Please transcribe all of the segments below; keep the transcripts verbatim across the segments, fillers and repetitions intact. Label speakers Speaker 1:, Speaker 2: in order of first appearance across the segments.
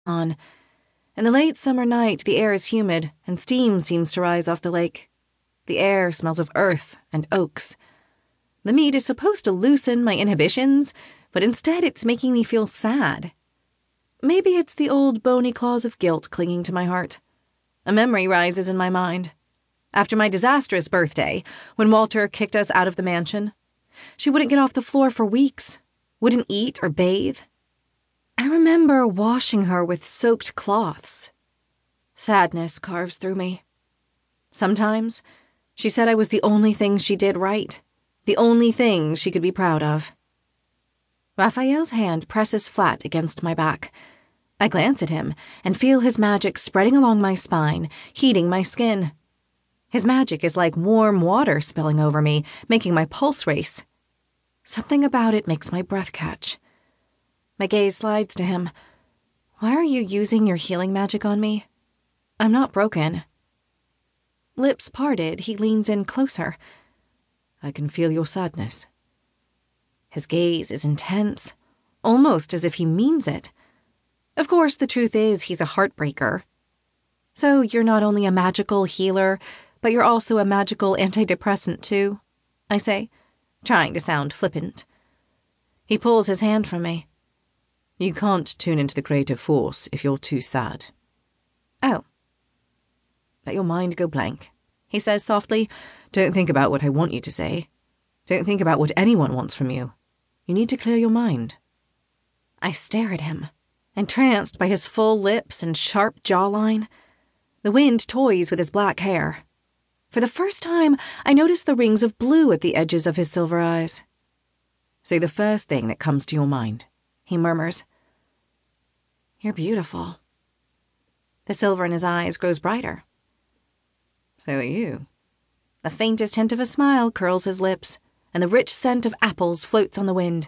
Speaker 1: on. In the late summer night, the air is humid, and steam seems to rise off the lake. The air smells of earth and oaks. The mead is supposed to loosen my inhibitions, but instead it's making me feel sad. Maybe it's the old bony claws of guilt clinging to my heart. A memory rises in my mind. After my disastrous birthday, when Walter kicked us out of the mansion, she wouldn't get off the floor for weeks, wouldn't eat or bathe. I remember washing her with soaked cloths. Sadness carves through me. Sometimes, she said I was the only thing she did right, the only thing she could be proud of. Raphael's hand presses flat against my back. I glance at him and feel his magic spreading along my spine, heating my skin. His magic is like warm water spilling over me, making my pulse race. Something about it makes my breath catch. My gaze slides to him. Why are you using your healing magic on me? I'm not broken. Lips parted, he leans in closer.
Speaker 2: I can feel your sadness.
Speaker 1: His gaze is intense, almost as if he means it. Of course, the truth is he's a heartbreaker. So you're not only a magical healer, but you're also a magical antidepressant too, I say, trying to sound flippant. He pulls his hand from me.
Speaker 2: You can't tune into the creative force if you're too sad.
Speaker 1: Oh.
Speaker 2: Let your mind go blank, he says softly. Don't think about what I want you to say. Don't think about what anyone wants from you. You need to clear your mind.
Speaker 1: I stare at him, entranced by his full lips and sharp jawline. The wind toys with his black hair. For the first time, I notice the rings of blue at the edges of his silver eyes.
Speaker 2: Say the first thing that comes to your mind,
Speaker 1: he murmurs. You're beautiful. The silver in his eyes grows brighter.
Speaker 2: So are you.
Speaker 1: The faintest hint of a smile curls his lips, and the rich scent of apples floats on the wind.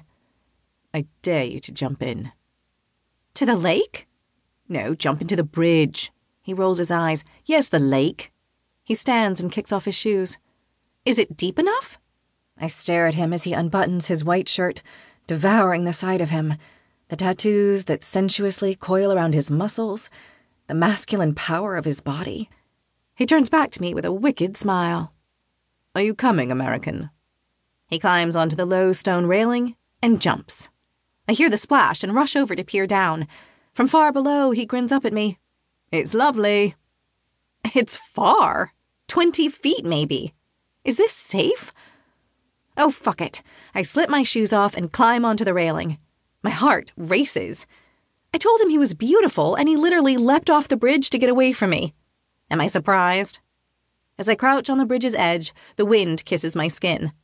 Speaker 2: I dare you to jump in.
Speaker 1: To the lake?
Speaker 2: No, jump into the bridge.
Speaker 1: He rolls his eyes.
Speaker 2: Yes, the lake.
Speaker 1: He stands and kicks off his shoes. Is it deep enough? I stare at him as he unbuttons his white shirt, devouring the sight of him, the tattoos that sensuously coil around his muscles, the masculine power of his body. He turns back to me with a wicked smile.
Speaker 2: Are you coming, American?
Speaker 1: He climbs onto the low stone railing and jumps. I hear the splash and rush over to peer down. From far below, he grins up at me.
Speaker 2: It's lovely.
Speaker 1: It's far. Twenty feet, maybe. Is this safe? Oh, fuck it. I slip my shoes off and climb onto the railing. My heart races. I told him he was beautiful, and he literally leapt off the bridge to get away from me. Am I surprised? As I crouch on the bridge's edge, the wind kisses my skin.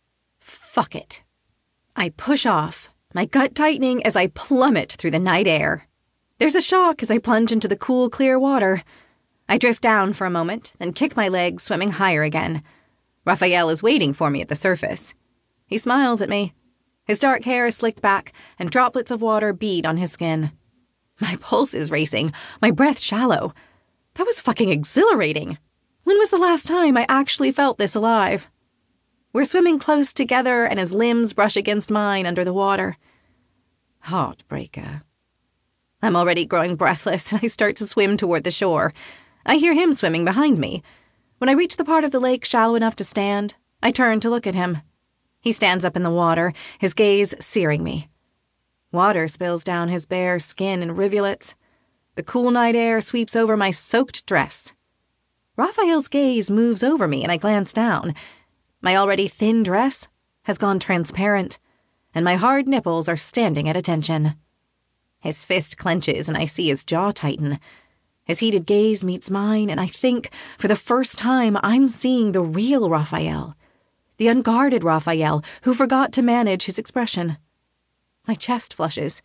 Speaker 1: Fuck it. I push off, my gut tightening as I plummet through the night air. There's a shock as I plunge into the cool, clear water. I drift down for a moment, then kick my legs, swimming higher again. Raphael is waiting for me at the surface. He smiles at me. His dark hair is slicked back, and droplets of water bead on his skin. My pulse is racing, my breath shallow. That was fucking exhilarating. When was the last time I actually felt this alive? We're swimming close together, and his limbs brush against mine under the water.
Speaker 2: Heartbreaker.
Speaker 1: I'm already growing breathless, and I start to swim toward the shore. I hear him swimming behind me. When I reach the part of the lake shallow enough to stand, I turn to look at him. He stands up in the water, his gaze searing me. Water spills down his bare skin in rivulets. The cool night air sweeps over my soaked dress. Raphael's gaze moves over me, and I glance down. My already thin dress has gone transparent, and my hard nipples are standing at attention. His fist clenches, and I see his jaw tighten. His heated gaze meets mine, and I think, for the first time, I'm seeing the real Raphael. The unguarded Raphael, who forgot to manage his expression. My chest flushes.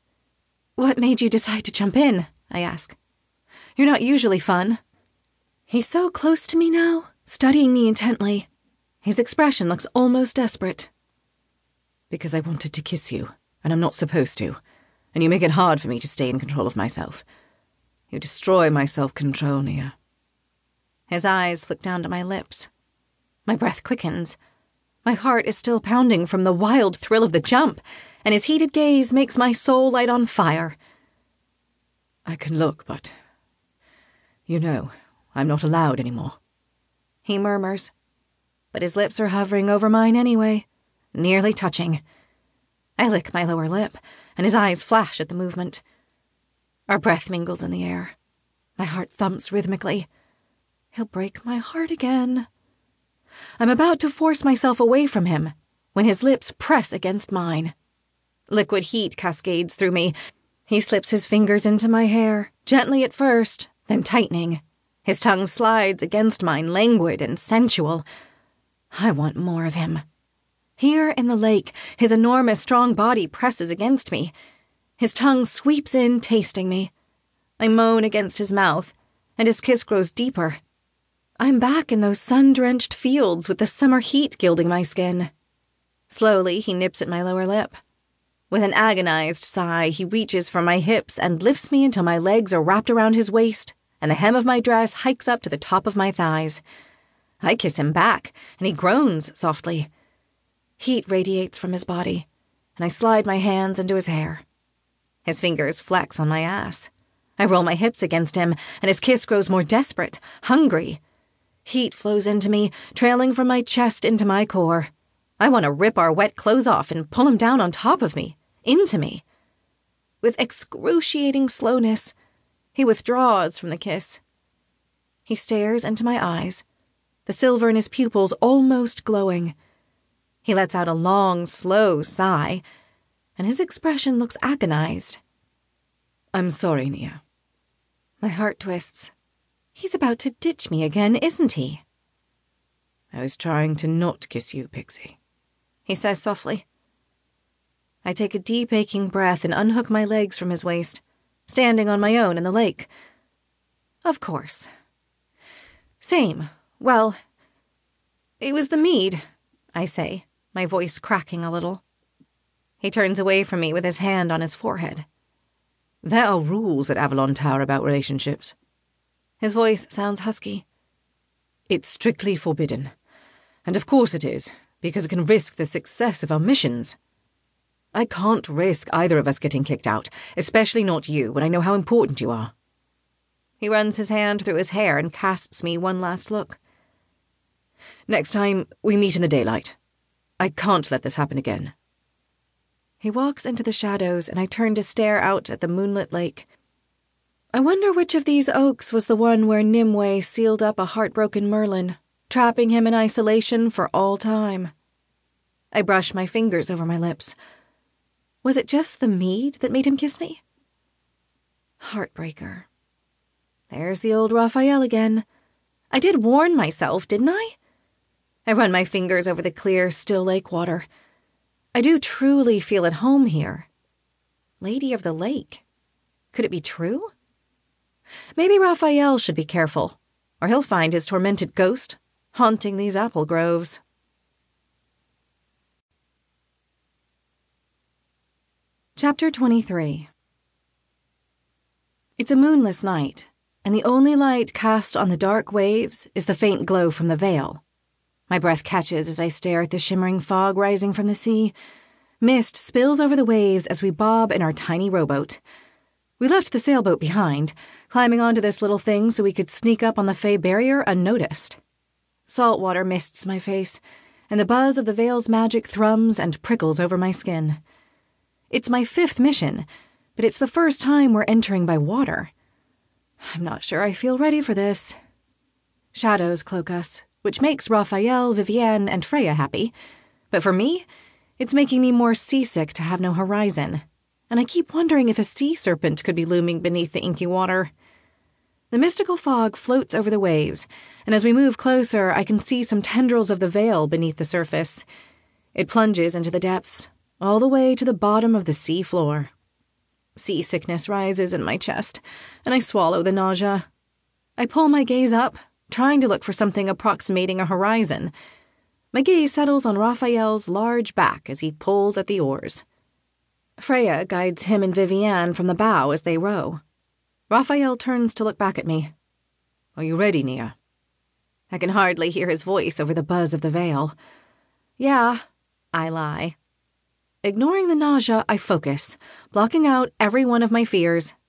Speaker 1: What made you decide to jump in? I ask. You're not usually fun. He's so close to me now, studying me intently. His expression looks almost desperate.
Speaker 2: Because I wanted to kiss you, and I'm not supposed to, and you make it hard for me to stay in control of myself. You destroy my self-control, Nia.
Speaker 1: His eyes flick down to my lips. My breath quickens. My heart is still pounding from the wild thrill of the jump, and his heated gaze makes my soul light on fire.
Speaker 2: I can look, but... You know, I'm not allowed anymore.
Speaker 1: He murmurs, but his lips are hovering over mine anyway, nearly touching. I lick my lower lip, and his eyes flash at the movement. Our breath mingles in the air. My heart thumps rhythmically. He'll break my heart again. I'm about to force myself away from him when his lips press against mine. Liquid heat cascades through me. He slips his fingers into my hair, gently at first, then tightening. His tongue slides against mine, languid and sensual. I want more of him. Here in the lake, his enormous, strong body presses against me. His tongue sweeps in, tasting me. I moan against his mouth, and his kiss grows deeper. I'm back in those sun-drenched fields with the summer heat gilding my skin. Slowly, he nips at my lower lip. With an agonized sigh, he reaches for my hips and lifts me until my legs are wrapped around his waist, and the hem of my dress hikes up to the top of my thighs. I kiss him back, and he groans softly. Heat radiates from his body, and I slide my hands into his hair. His fingers flex on my ass. I roll my hips against him, and his kiss grows more desperate, hungry. Heat flows into me, trailing from my chest into my core. I want to rip our wet clothes off and pull him down on top of me, into me. With excruciating slowness, he withdraws from the kiss. He stares into my eyes, the silver in his pupils almost glowing. He lets out a long, slow sigh, and his expression looks agonized.
Speaker 2: I'm sorry, Nia.
Speaker 1: My heart twists. He's about to ditch me again, isn't he?
Speaker 2: I was trying to not kiss you, Pixie,
Speaker 1: he says softly. I take a deep, aching breath and unhook my legs from his waist, standing on my own in the lake. Of course. Same. Well, it was the mead, I say, my voice cracking a little. He turns away from me with his hand on his forehead.
Speaker 2: There are rules at Avalon Tower about relationships.
Speaker 1: His voice sounds husky.
Speaker 2: It's strictly forbidden. And of course it is, because it can risk the success of our missions. I can't risk either of us getting kicked out, especially not you, when I know how important you are.
Speaker 1: He runs his hand through his hair and casts me one last look.
Speaker 2: Next time, we meet in the daylight. I can't let this happen again.
Speaker 1: He walks into the shadows, and I turn to stare out at the moonlit lake. I wonder which of these oaks was the one where Nimue sealed up a heartbroken Merlin, trapping him in isolation for all time. I brush my fingers over my lips. Was it just the mead that made him kiss me? Heartbreaker. There's the old Raphael again. I did warn myself, didn't I? I run my fingers over the clear, still lake water. I do truly feel at home here. Lady of the Lake. Could it be true? Maybe Raphael should be careful, or he'll find his tormented ghost haunting these apple groves. Chapter twenty-three. It's a moonless night, and the only light cast on the dark waves is the faint glow from the veil. My breath catches as I stare at the shimmering fog rising from the sea. Mist spills over the waves as we bob in our tiny rowboat. We left the sailboat behind, climbing onto this little thing so we could sneak up on the Fey barrier unnoticed. Salt water mists my face, and the buzz of the veil's magic thrums and prickles over my skin. It's my fifth mission, but it's the first time we're entering by water. I'm not sure I feel ready for this. Shadows cloak us, which makes Raphael, Vivienne, and Freya happy. But for me, it's making me more seasick to have no horizon, and I keep wondering if a sea serpent could be looming beneath the inky water. The mystical fog floats over the waves, and as we move closer, I can see some tendrils of the veil beneath the surface. It plunges into the depths, all the way to the bottom of the sea floor. Seasickness rises in my chest, and I swallow the nausea. I pull my gaze up, trying to look for something approximating a horizon. My gaze settles on Raphael's large back as he pulls at the oars. Freya guides him and Vivienne from the bow as they row. Raphael turns to look back at me.
Speaker 2: Are you ready, Nia?
Speaker 1: I can hardly hear his voice over the buzz of the veil. Yeah, I lie. Ignoring the nausea, I focus, blocking out every one of my fears,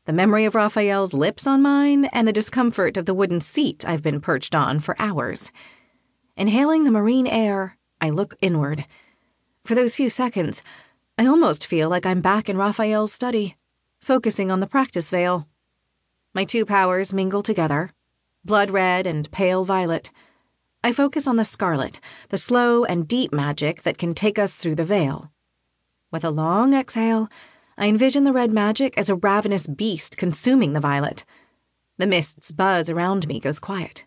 Speaker 1: the memory of Raphael's lips on mine, and the discomfort of the wooden seat I've been perched on for hours. Inhaling the marine air, I look inward. For those few seconds, I almost feel like I'm back in Raphael's study, focusing on the practice veil. My two powers mingle together, blood red and pale violet. I focus on the scarlet, the slow and deep magic that can take us through the veil. With a long exhale, I envision the red magic as a ravenous beast consuming the violet. The mist's buzz around me goes quiet.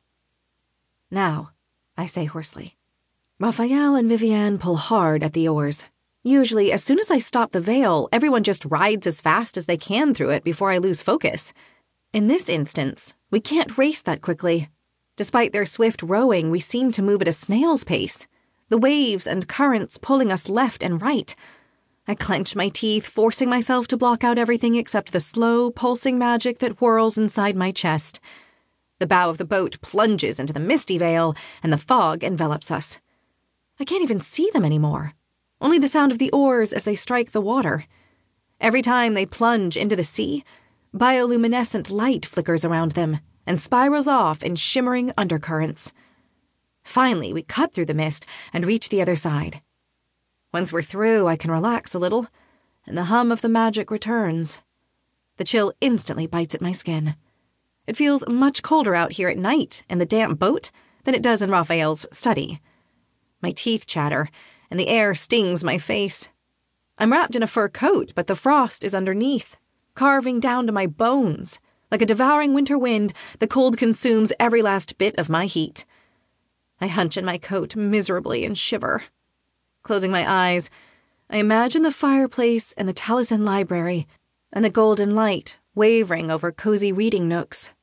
Speaker 1: Now, I say hoarsely. Raphael and Vivienne pull hard at the oars. Usually, as soon as I stop the veil, everyone just rides as fast as they can through it before I lose focus. In this instance, we can't race that quickly. Despite their swift rowing, we seem to move at a snail's pace, the waves and currents pulling us left and right. I clench my teeth, forcing myself to block out everything except the slow, pulsing magic that whirls inside my chest. The bow of the boat plunges into the misty veil, and the fog envelops us. I can't even see them anymore. Only the sound of the oars as they strike the water. Every time they plunge into the sea, bioluminescent light flickers around them and spirals off in shimmering undercurrents. Finally, we cut through the mist and reach the other side. Once we're through, I can relax a little, and the hum of the magic returns. The chill instantly bites at my skin. It feels much colder out here at night in the damp boat than it does in Raphael's study. My teeth chatter, and the air stings my face. I'm wrapped in a fur coat, but the frost is underneath, carving down to my bones. Like a devouring winter wind, the cold consumes every last bit of my heat. I hunch in my coat miserably and shiver. Closing my eyes, I imagine the fireplace and the Taliesin library, and the golden light wavering over cozy reading nooks.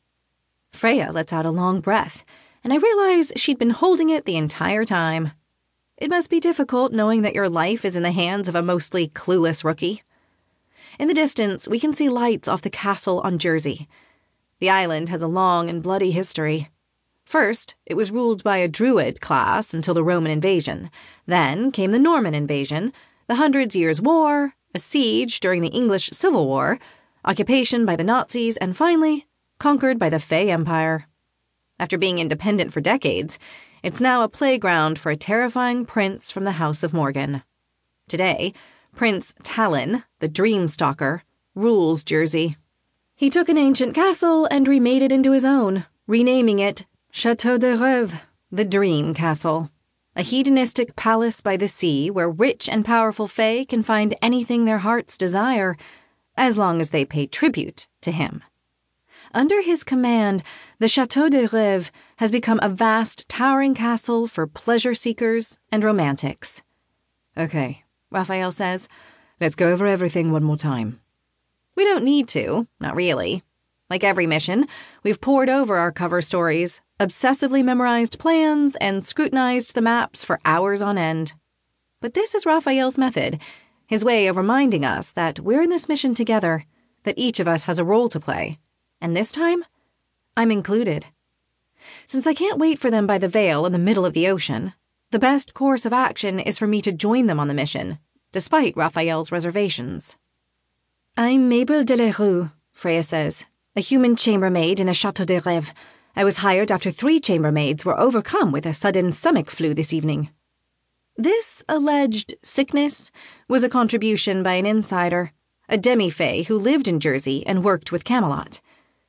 Speaker 1: Freya lets out a long breath, and I realize she'd been holding it the entire time. It must be difficult knowing that your life is in the hands of a mostly clueless rookie. In the distance, we can see lights off the castle on Jersey. The island has a long and bloody history. First, it was ruled by a Druid class until the Roman invasion. Then came the Norman invasion, the Hundred Years' War, a siege during the English Civil War, occupation by the Nazis, and finally, conquered by the Fey Empire. After being independent for decades, it's now a playground for a terrifying prince from the House of Morgan. Today, Prince Talon, the Dreamstalker, rules Jersey. He took an ancient castle and remade it into his own, renaming it Château de Rêve, the Dream Castle, a hedonistic palace by the sea where rich and powerful fae can find anything their hearts desire, as long as they pay tribute to him. Under his command, the Château de Rêve has become a vast, towering castle for pleasure seekers and romantics.
Speaker 2: Okay, Raphael says, let's go over everything one more time.
Speaker 1: We don't need to, not really. Like every mission, we've pored over our cover stories, obsessively memorized plans, and scrutinized the maps for hours on end. But this is Raphael's method, his way of reminding us that we're in this mission together, that each of us has a role to play. And this time, I'm included. Since I can't wait for them by the veil in the middle of the ocean, the best course of action is for me to join them on the mission, despite Raphael's reservations. I'm Mabel de la Rue, Freya says, a human chambermaid in the Château de Rêve. I was hired after three chambermaids were overcome with a sudden stomach flu this evening. This alleged sickness was a contribution by an insider, a demi-fae who lived in Jersey and worked with Camelot.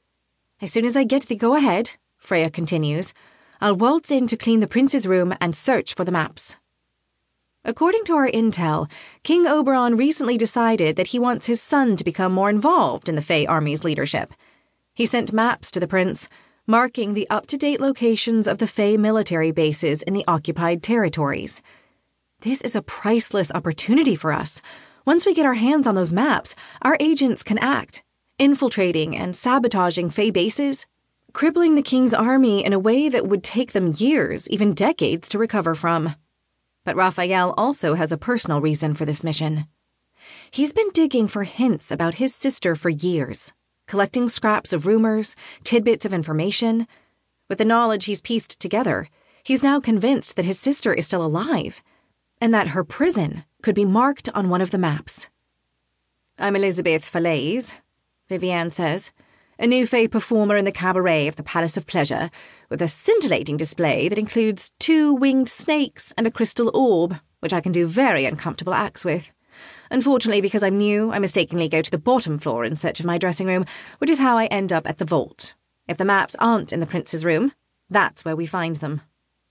Speaker 1: As soon as I get the go-ahead, Freya continues, I'll waltz in to clean the prince's room and search for the maps. According to our intel, King Oberon recently decided that he wants his son to become more involved in the Fae army's leadership. He sent maps to the prince, marking the up-to-date locations of the Fae military bases in the occupied territories. This is a priceless opportunity for us. Once we get our hands on those maps, our agents can act, infiltrating and sabotaging Fae bases, crippling the king's army in a way that would take them years, even decades, to recover from. But Raphael also has a personal reason for this mission. He's been digging for hints about his sister for years, collecting scraps of rumors, tidbits of information. With the knowledge he's pieced together, he's now convinced that his sister is still alive, and that her prison could be marked on one of the maps. I'm Elizabeth Falaise. Vivienne says. A new fey performer in the cabaret of the Palace of Pleasure, with a scintillating display that includes two winged snakes and a crystal orb, which I can do very uncomfortable acts with. Unfortunately, because I'm new, I mistakenly go to the bottom floor in search of my dressing room, which is how I end up at the vault. If the maps aren't in the prince's room, that's where we find them.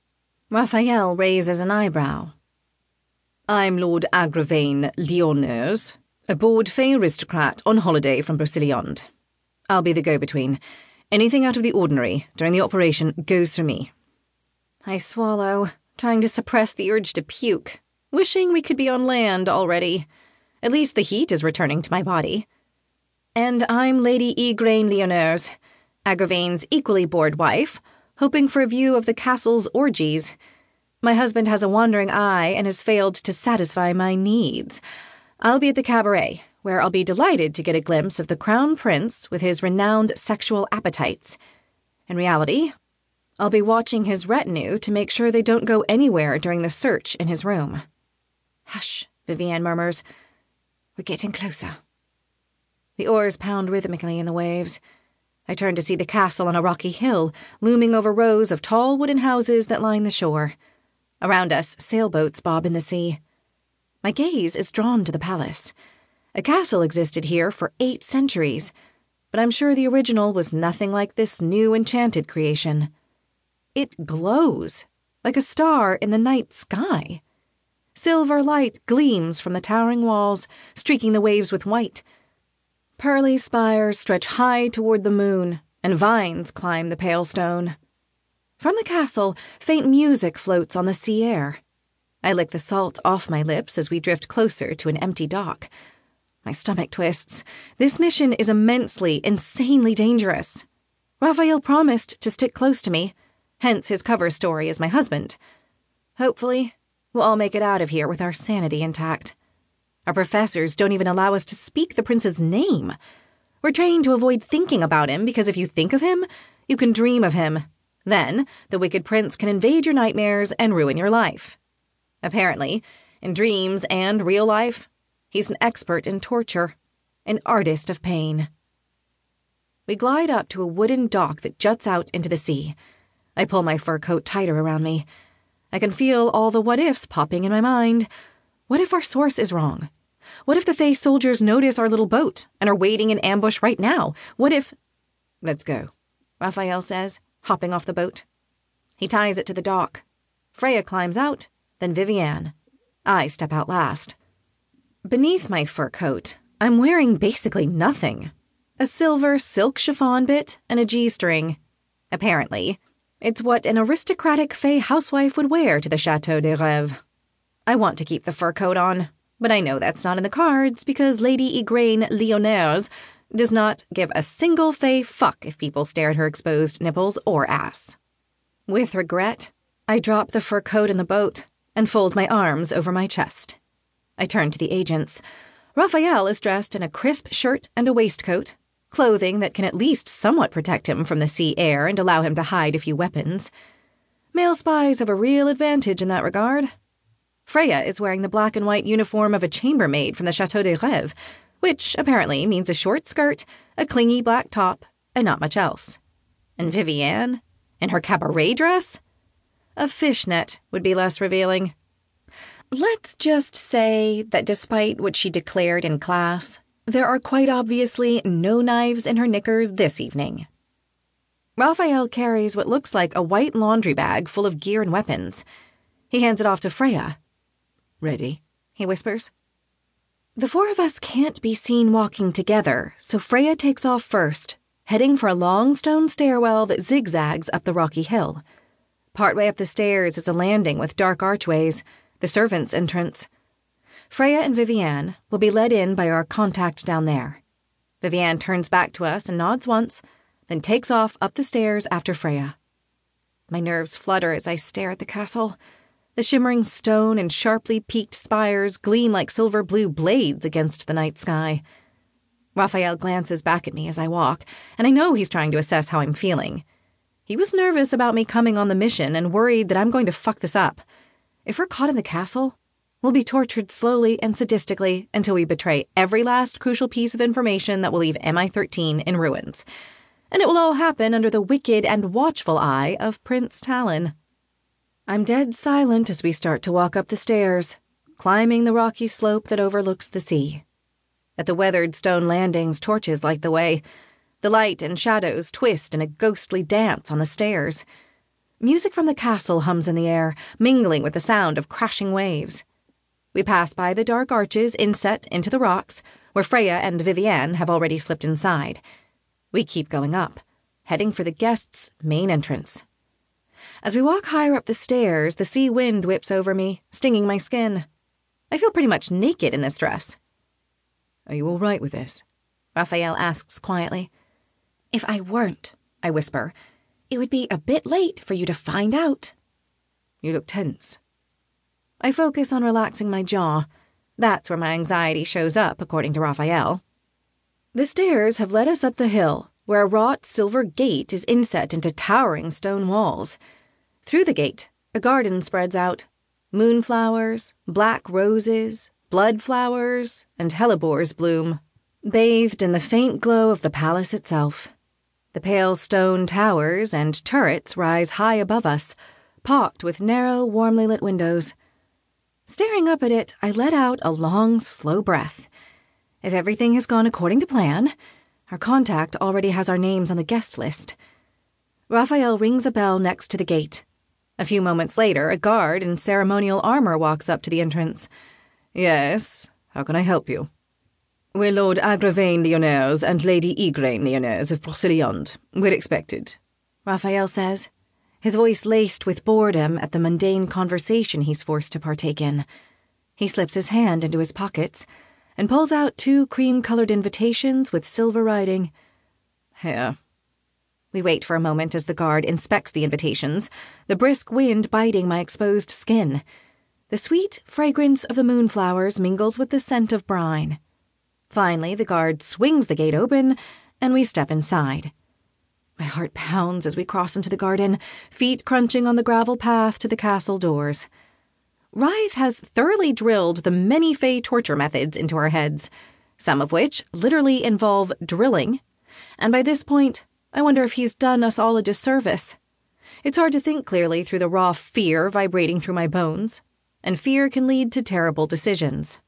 Speaker 1: Raphael raises an eyebrow. I'm Lord Agravain Lyoners, a bored fey aristocrat on holiday from Brocéliande. I'll be the go-between. Anything out of the ordinary during the operation goes through me. I swallow, trying to suppress the urge to puke, wishing we could be on land already. At least the heat is returning to my body. And I'm Lady Igraine Lyoners, Agravain's equally bored wife, hoping for a view of the castle's orgies. My husband has a wandering eye and has failed to satisfy my needs. I'll be at the cabaret, where I'll be delighted to get a glimpse of the crown prince with his renowned sexual appetites. In reality, I'll be watching his retinue to make sure they don't go anywhere during the search in his room. Hush, Vivienne murmurs. We're getting closer. The oars pound rhythmically in the waves. I turn to see the castle on a rocky hill, looming over rows of tall wooden houses that line the shore. Around us, sailboats bob in the sea. My gaze is drawn to the palace. A castle existed here for eight centuries, but I'm sure the original was nothing like this new enchanted creation. It glows, like a star in the night sky. Silver light gleams from the towering walls, streaking the waves with white. Pearly spires stretch high toward the moon, and vines climb the pale stone. From the castle, faint music floats on the sea air. I lick the salt off my lips as we drift closer to an empty dock. My stomach twists. This mission is immensely, insanely dangerous. Raphael promised to stick close to me, hence his cover story as my husband. Hopefully, we'll all make it out of here with our sanity intact. Our professors don't even allow us to speak the prince's name. We're trained to avoid thinking about him because if you think of him, you can dream of him. Then, the wicked prince can invade your nightmares and ruin your life. Apparently, in dreams and real life, he's an expert in torture, an artist of pain. We glide up to a wooden dock that juts out into the sea. I pull my fur coat tighter around me. I can feel all the what-ifs popping in my mind. What if our source is wrong? What if the Fae soldiers notice our little boat and are waiting in ambush right now? What if... Let's go, Raphael says, hopping off the boat. He ties it to the dock. Freya climbs out, then Vivienne. I step out last. Beneath my fur coat, I'm wearing basically nothing. A silver silk chiffon bit and a G-string. Apparently, it's what an aristocratic Fae housewife would wear to the Chateau des Rêves. I want to keep the fur coat on, but I know that's not in the cards because Lady Igraine Lyoners does not give a single Fae fuck if people stare at her exposed nipples or ass. With regret, I drop the fur coat in the boat and fold my arms over my chest. I turn to the agents. Raphael is dressed in a crisp shirt and a waistcoat, clothing that can at least somewhat protect him from the sea air and allow him to hide a few weapons. Male spies have a real advantage in that regard. Freya is wearing the black and white uniform of a chambermaid from the Chateau des Rêves, which apparently means a short skirt, a clingy black top, and not much else. And Vivienne, in her cabaret dress? A fishnet would be less revealing. Let's just say that despite what she declared in class, there are quite obviously no knives in her knickers this evening. Raphael carries what looks like a white laundry bag full of gear and weapons. He hands it off to Freya. "Ready?" he whispers. The four of us can't be seen walking together, so Freya takes off first, heading for a long stone stairwell that zigzags up the rocky hill. Partway up the stairs is a landing with dark archways, the servants' entrance. Freya and Vivienne will be led in by our contact down there. Vivienne turns back to us and nods once, then takes off up the stairs after Freya. My nerves flutter as I stare at the castle. The shimmering stone and sharply peaked spires gleam like silver-blue blades against the night sky. Raphael glances back at me as I walk, and I know he's trying to assess how I'm feeling. He was nervous about me coming on the mission and worried that I'm going to fuck this up. If we're caught in the castle, We'll be tortured slowly and sadistically until we betray every last crucial piece of information that will leave M I thirteen in ruins. And it will all happen under the wicked and watchful eye of Prince Talon. I'm dead silent as we start to walk up the stairs, climbing the rocky slope that overlooks the sea. At the weathered stone landings, torches light the way. The light and shadows twist in a ghostly dance on the stairs. Music from the castle hums in the air, mingling with the sound of crashing waves. We pass by the dark arches inset into the rocks, where Freya and Vivienne have already slipped inside. We keep going up, heading for the guests' main entrance. As we walk higher up the stairs, the sea wind whips over me, stinging my skin. I feel pretty much naked in this dress.
Speaker 2: Are you all right with this?
Speaker 1: Raphael asks quietly. If I weren't, I whisper, it would be a bit late for you to find out.
Speaker 2: You look tense.
Speaker 1: I focus on relaxing my jaw. That's where my anxiety shows up, according to Raphael. The stairs have led us up the hill, where a wrought silver gate is inset into towering stone walls. Through the gate, a garden spreads out. Moonflowers, black roses, blood flowers, and hellebores bloom, bathed in the faint glow of the palace itself. The pale stone towers and turrets rise high above us, pocked with narrow, warmly lit windows. Staring up at it, I let out a long, slow breath. If everything has gone according to plan, our contact already has our names on the guest list. Raphael rings a bell next to the gate. A few moments later, a guard in ceremonial armor walks up to the entrance.
Speaker 2: Yes, how can I help you? We're Lord Agravain Lyonnaise and Lady Igraine Lyonnaise of Brocéliande. We're expected,
Speaker 1: Raphael says, his voice laced with boredom at the mundane conversation he's forced to partake in. He slips his hand into his pockets and pulls out two cream-colored invitations with silver writing.
Speaker 2: Here.
Speaker 1: We wait for a moment as the guard inspects the invitations, the brisk wind biting my exposed skin. The sweet fragrance of the moonflowers mingles with the scent of brine. Finally, the guard swings the gate open, and we step inside. My heart pounds as we cross into the garden, feet crunching on the gravel path to the castle doors. Rythe has thoroughly drilled the many Fae torture methods into our heads, some of which literally involve drilling, and by this point, I wonder if he's done us all a disservice. It's hard to think clearly through the raw fear vibrating through my bones, and fear can lead to terrible decisions.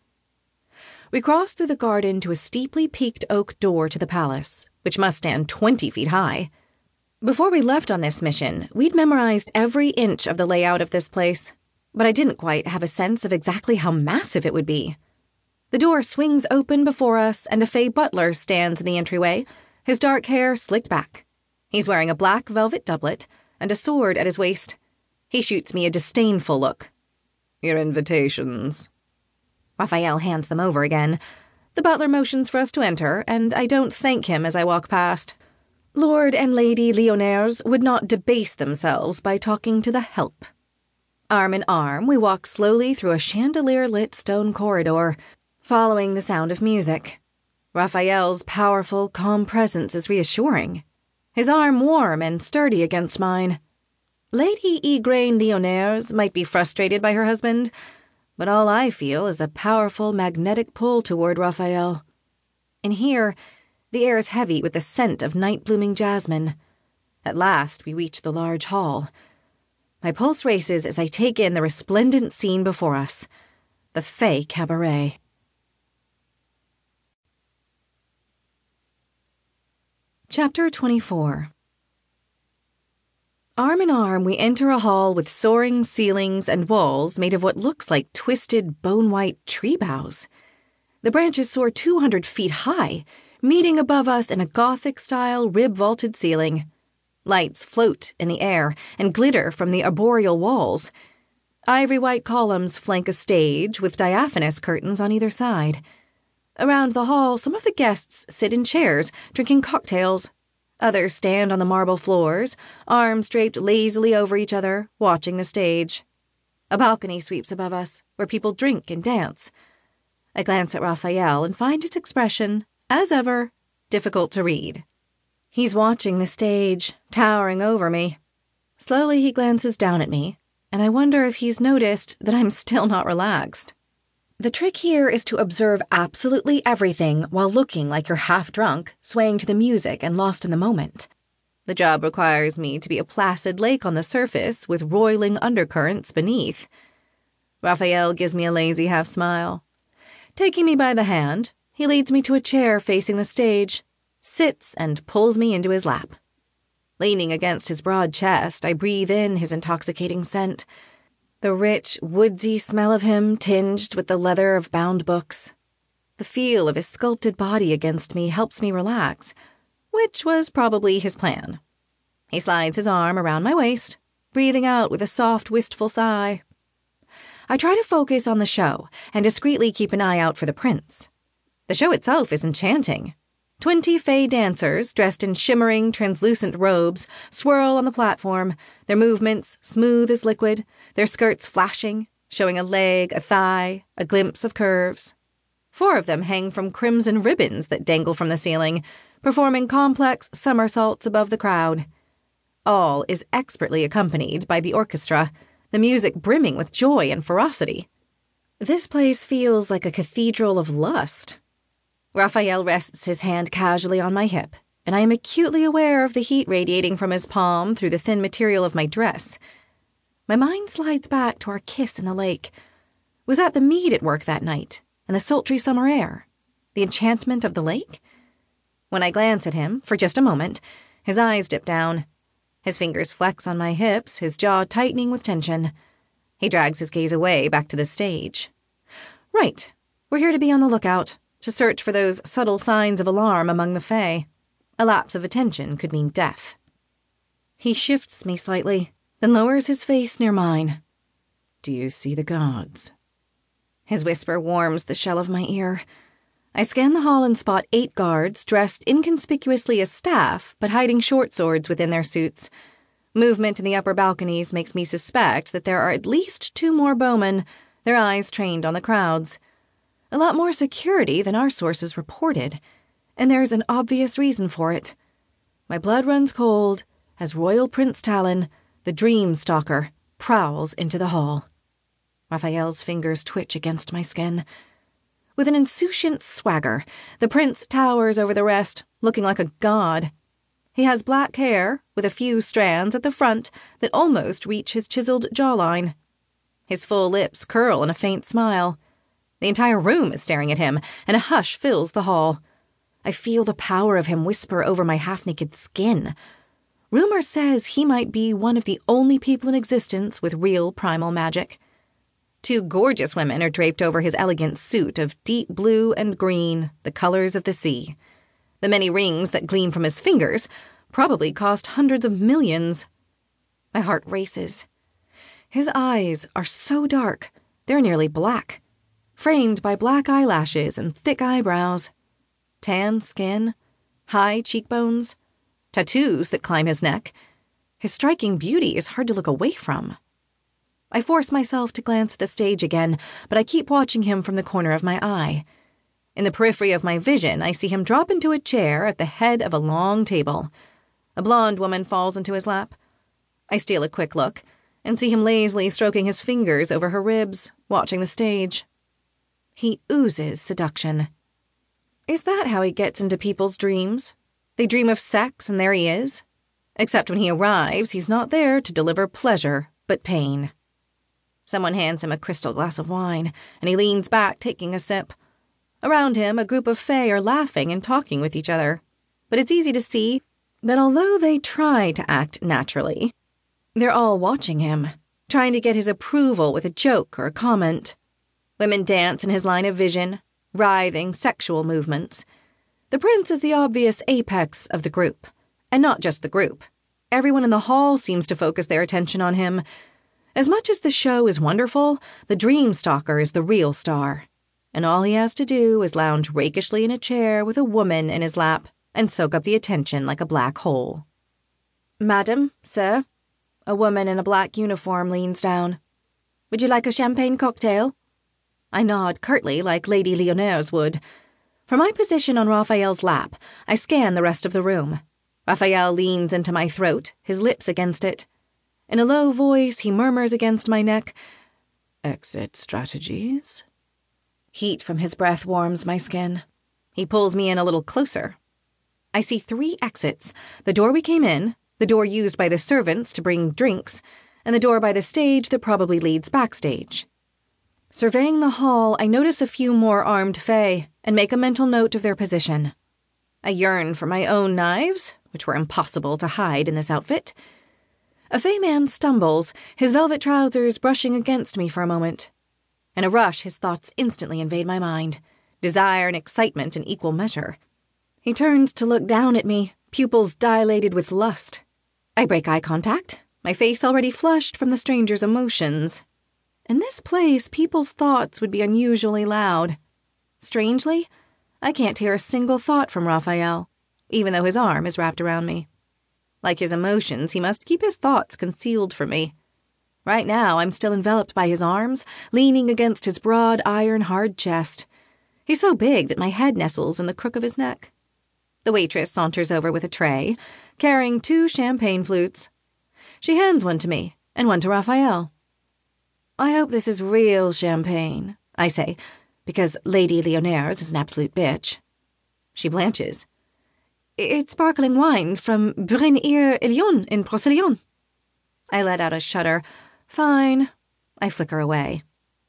Speaker 1: We cross through the garden to a steeply peaked oak door to the palace, which must stand twenty feet high. Before we left on this mission, we'd memorized every inch of the layout of this place, but I didn't quite have a sense of exactly how massive it would be. The door swings open before us, and a Fae butler stands in the entryway, his dark hair slicked back. He's wearing a black velvet doublet and a sword at his waist. He shoots me a disdainful look.
Speaker 2: Your invitations.
Speaker 1: Raphael hands them over again. The butler motions for us to enter, and I don't thank him as I walk past. Lord and Lady Lyonnaise would not debase themselves by talking to the help. Arm in arm, we walk slowly through a chandelier-lit stone corridor, following the sound of music. Raphael's powerful, calm presence is reassuring, his arm warm and sturdy against mine. Lady Igraine Lyonnaise might be frustrated by her husband, but all I feel is a powerful magnetic pull toward Raphael. In here, the air is heavy with the scent of night-blooming jasmine. At last, we reach the large hall. My pulse races as I take in the resplendent scene before us, the Fae Cabaret. Chapter twenty-four. Arm in arm, we enter a hall with soaring ceilings and walls made of what looks like twisted, bone-white tree boughs. The branches soar two hundred feet high, meeting above us in a Gothic-style rib-vaulted ceiling. Lights float in the air and glitter from the arboreal walls. Ivory-white columns flank a stage with diaphanous curtains on either side. Around the hall, some of the guests sit in chairs, drinking cocktails. Others stand on the marble floors, arms draped lazily over each other, watching the stage. A balcony sweeps above us, where people drink and dance. I glance at Raphael and find his expression, as ever, difficult to read. He's watching the stage, towering over me. Slowly he glances down at me, and I wonder if he's noticed that I'm still not relaxed. The trick here is to observe absolutely everything while looking like you're half drunk, swaying to the music and lost in the moment. The job requires me to be a placid lake on the surface with roiling undercurrents beneath. Raphael gives me a lazy half smile. Taking me by the hand, he leads me to a chair facing the stage, sits and pulls me into his lap. Leaning against his broad chest, I breathe in his intoxicating scent, the rich, woodsy smell of him tinged with the leather of bound books. The feel of his sculpted body against me helps me relax, which was probably his plan. He slides his arm around my waist, breathing out with a soft, wistful sigh. I try to focus on the show and discreetly keep an eye out for the prince. The show itself is enchanting. Twenty fey dancers, dressed in shimmering, translucent robes, swirl on the platform, their movements smooth as liquid, their skirts flashing, showing a leg, a thigh, a glimpse of curves. Four of them hang from crimson ribbons that dangle from the ceiling, performing complex somersaults above the crowd. All is expertly accompanied by the orchestra, the music brimming with joy and ferocity. This place feels like a cathedral of lust. Raphael rests his hand casually on my hip, and I am acutely aware of the heat radiating from his palm through the thin material of my dress. My mind slides back to our kiss in the lake. Was that the mead at work that night, and the sultry summer air? The enchantment of the lake? When I glance at him, for just a moment, his eyes dip down. His fingers flex on my hips, his jaw tightening with tension. He drags his gaze away, back to the stage. Right, we're here to be on the lookout, to search for those subtle signs of alarm among the fae. A lapse of attention could mean death. He shifts me slightly, then lowers his face near mine.
Speaker 2: Do you see the guards?
Speaker 1: His whisper warms the shell of my ear. I scan the hall and spot eight guards dressed inconspicuously as staff, but hiding short swords within their suits. Movement in the upper balconies makes me suspect that there are at least two more bowmen, their eyes trained on the crowds. A lot more security than our sources reported, and there's an obvious reason for it. My blood runs cold as Royal Prince Talon, the Dream Stalker, prowls into the hall. Raphael's fingers twitch against my skin. With an insouciant swagger, the prince towers over the rest, looking like a god. He has black hair, with a few strands at the front that almost reach his chiseled jawline. His full lips curl in a faint smile. The entire room is staring at him, and a hush fills the hall. I feel the power of him whisper over my half-naked skin. Rumor says he might be one of the only people in existence with real primal magic. Two gorgeous women are draped over his elegant suit of deep blue and green, the colors of the sea. The many rings that gleam from his fingers probably cost hundreds of millions. My heart races. His eyes are so dark, they're nearly black, framed by black eyelashes and thick eyebrows, tan skin, high cheekbones, tattoos that climb his neck. His striking beauty is hard to look away from. I force myself to glance at the stage again, but I keep watching him from the corner of my eye. In the periphery of my vision, I see him drop into a chair at the head of a long table. A blonde woman falls into his lap. I steal a quick look and see him lazily stroking his fingers over her ribs, watching the stage. He oozes seduction. Is that how he gets into people's dreams? They dream of sex, and there he is. Except when he arrives, he's not there to deliver pleasure, but pain. Someone hands him a crystal glass of wine, and he leans back, taking a sip. Around him, a group of fae are laughing and talking with each other. But it's easy to see that although they try to act naturally, they're all watching him, trying to get his approval with a joke or a comment. Women dance in his line of vision, writhing sexual movements. The prince is the obvious apex of the group, and not just the group. Everyone in the hall seems to focus their attention on him. As much as the show is wonderful, the Dream Stalker is the real star, and all he has to do is lounge rakishly in a chair with a woman in his lap and soak up the attention like a black hole. "Madam, sir," a woman in a black uniform leans down. "Would you like a champagne cocktail?" I nod curtly like Lady Lyoners would. From my position on Raphael's lap, I scan the rest of the room. Raphael leans into my throat, his lips against it. In a low voice, he murmurs against my neck, "Exit strategies?" Heat from his breath warms my skin. He pulls me in a little closer. I see three exits: the door we came in, the door used by the servants to bring drinks, and the door by the stage that probably leads backstage. Surveying the hall, I notice a few more armed fae and make a mental note of their position. I yearn for my own knives, which were impossible to hide in this outfit. A fae man stumbles, his velvet trousers brushing against me for a moment. In a rush, his thoughts instantly invade my mind, desire and excitement in equal measure. He turns to look down at me, pupils dilated with lust. I break eye contact, my face already flushed from the stranger's emotions. In this place, people's thoughts would be unusually loud. Strangely, I can't hear a single thought from Raphael, even though his arm is wrapped around me. Like his emotions, he must keep his thoughts concealed from me. Right now, I'm still enveloped by his arms, leaning against his broad, iron-hard chest. He's so big that my head nestles in the crook of his neck. The waitress saunters over with a tray, carrying two champagne flutes. She hands one to me, and one to Raphael. I hope this is real champagne, I say, because Lady Leonaires is an absolute bitch. She blanches. It's sparkling wine from Bryn-Ir-Elion in Procélion. I let out a shudder. Fine. I flicker away.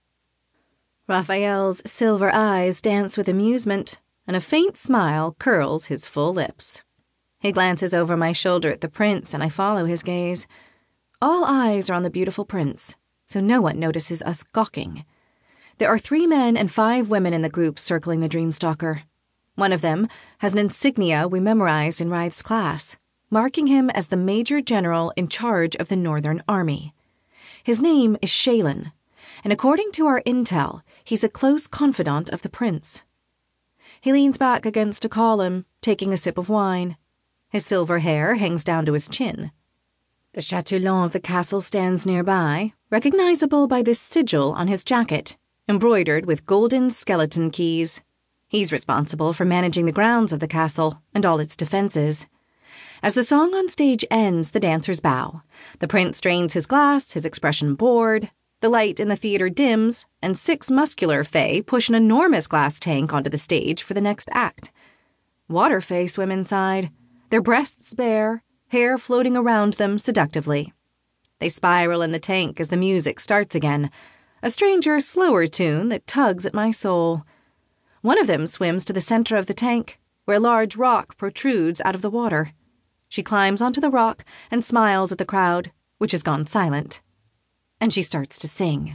Speaker 1: Raphael's silver eyes dance with amusement, and a faint smile curls his full lips. He glances over my shoulder at the prince, and I follow his gaze. All eyes are on the beautiful prince, so no one notices us gawking. There are three men and five women in the group circling the Dreamstalker. One of them has an insignia we memorized in Wraith's class, marking him as the Major General in charge of the Northern Army. His name is Shelyn, and according to our intel, he's a close confidant of the prince. He leans back against a column, taking a sip of wine. His silver hair hangs down to his chin. The chatelain of the castle stands nearby, recognizable by the sigil on his jacket, embroidered with golden skeleton keys. He's responsible for managing the grounds of the castle and all its defenses. As the song on stage ends, the dancers bow. The prince drains his glass, his expression bored. The light in the theater dims, and six muscular fae push an enormous glass tank onto the stage for the next act. Water fae swim inside, their breasts bare, hair floating around them seductively. They spiral in the tank as the music starts again, a stranger, slower tune that tugs at my soul. One of them swims to the center of the tank, where a large rock protrudes out of the water. She climbs onto the rock and smiles at the crowd, which has gone silent. And she starts to sing.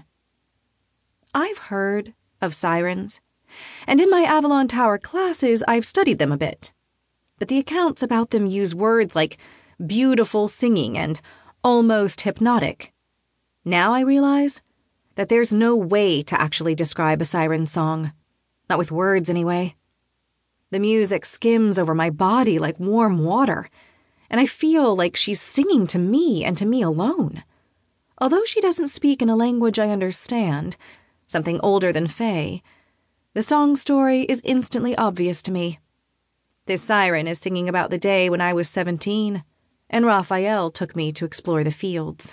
Speaker 1: I've heard of sirens, and in my Avalon Tower classes I've studied them a bit. But the accounts about them use words like beautiful singing and almost hypnotic. Now I realize that there's no way to actually describe a siren song. Not with words, anyway. The music skims over my body like warm water, and I feel like she's singing to me and to me alone. Although she doesn't speak in a language I understand, something older than Fae, the song story is instantly obvious to me. This siren is singing about the day when I was seventeen, and Raphael took me to explore the fields.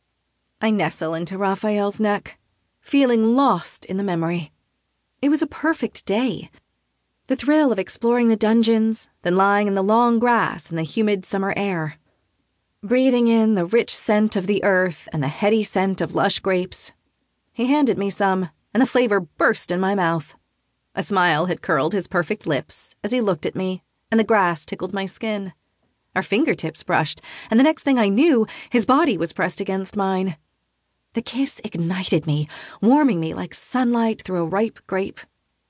Speaker 1: I nestle into Raphael's neck, feeling lost in the memory. It was a perfect day. The thrill of exploring the dungeons, then lying in the long grass in the humid summer air. Breathing in the rich scent of the earth and the heady scent of lush grapes. He handed me some, and the flavor burst in my mouth. A smile had curled his perfect lips as he looked at me, and the grass tickled my skin. Our fingertips brushed, and the next thing I knew, his body was pressed against mine. The kiss ignited me, warming me like sunlight through a ripe grape.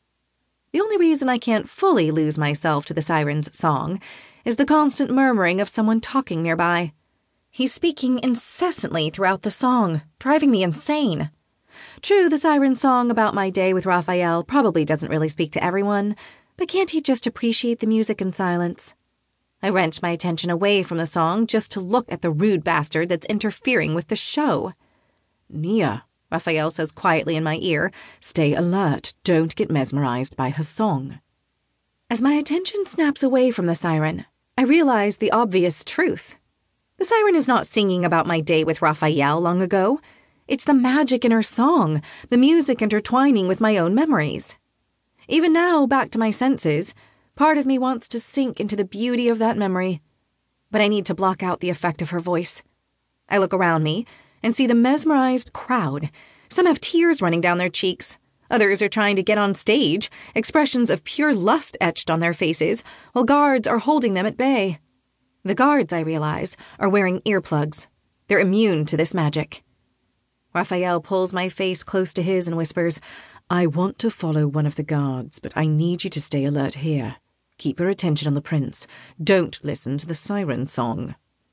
Speaker 1: The only reason I can't fully lose myself to the siren's song is the constant murmuring of someone talking nearby. He's speaking incessantly throughout the song, driving me insane. True, the siren song about my day with Raphael probably doesn't really speak to everyone, but can't he just appreciate the music in silence? I wrench my attention away from the song just to look at the rude bastard that's interfering with the show. Nia, Raphael says quietly in my ear, stay alert, don't get mesmerized by her song. As my attention snaps away from the siren, I realize the obvious truth. The siren is not singing about my day with Raphael long ago. It's the magic in her song, the music intertwining with my own memories. Even now, back to my senses, part of me wants to sink into the beauty of that memory. But I need to block out the effect of her voice. I look around me and see the mesmerized crowd. Some have tears running down their cheeks. Others are trying to get on stage, expressions of pure lust etched on their faces, while guards are holding them at bay. The guards, I realize, are wearing earplugs. They're immune to this magic. Raphael pulls my face close to his and whispers, "I want to follow one of the guards, but I need you to stay alert here. Keep your attention on the prince. Don't listen to the siren song."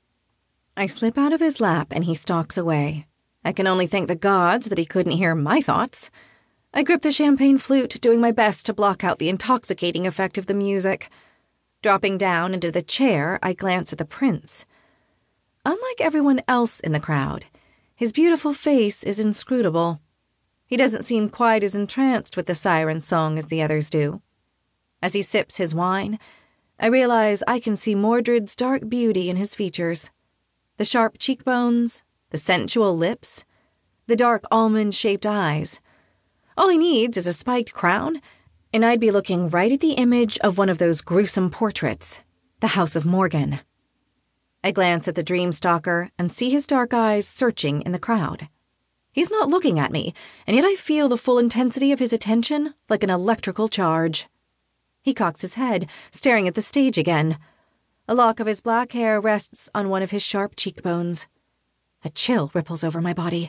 Speaker 1: I slip out of his lap and he stalks away. I can only thank the gods that he couldn't hear my thoughts. I grip the champagne flute, doing my best to block out the intoxicating effect of the music. Dropping down into the chair, I glance at the prince. Unlike everyone else in the crowd, his beautiful face is inscrutable. He doesn't seem quite as entranced with the siren song as the others do. As he sips his wine, I realize I can see Mordred's dark beauty in his features. The sharp cheekbones, the sensual lips, the dark almond-shaped eyes. All he needs is a spiked crown, and I'd be looking right at the image of one of those gruesome portraits, the House of Morgan. I glance at the Dreamstalker and see his dark eyes searching in the crowd. He's not looking at me, and yet I feel the full intensity of his attention like an electrical charge. He cocks his head, staring at the stage again. A lock of his black hair rests on one of his sharp cheekbones. A chill ripples over my body.